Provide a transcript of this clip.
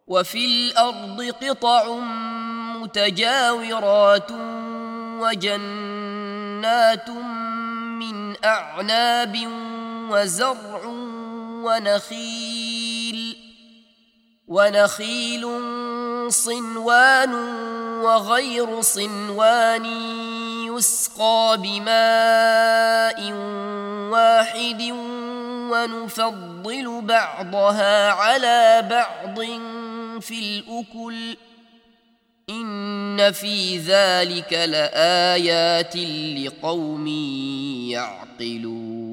وفي الأرض قطع متجاورات وجنات من أعناب وزرع ونخيل صنوان وغير صنوان يسقى بماء واحد ونفضل بعضها على بعض في الأكل إن في ذلك لآيات لقوم يعقلون